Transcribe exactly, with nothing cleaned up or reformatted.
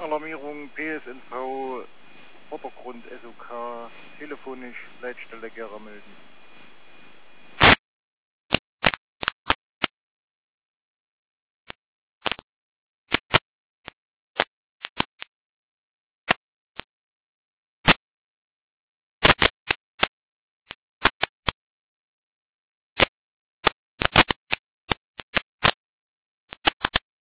Alarmierung P S N V, Vordergrund S O K, telefonisch Leitstelle Gera melden.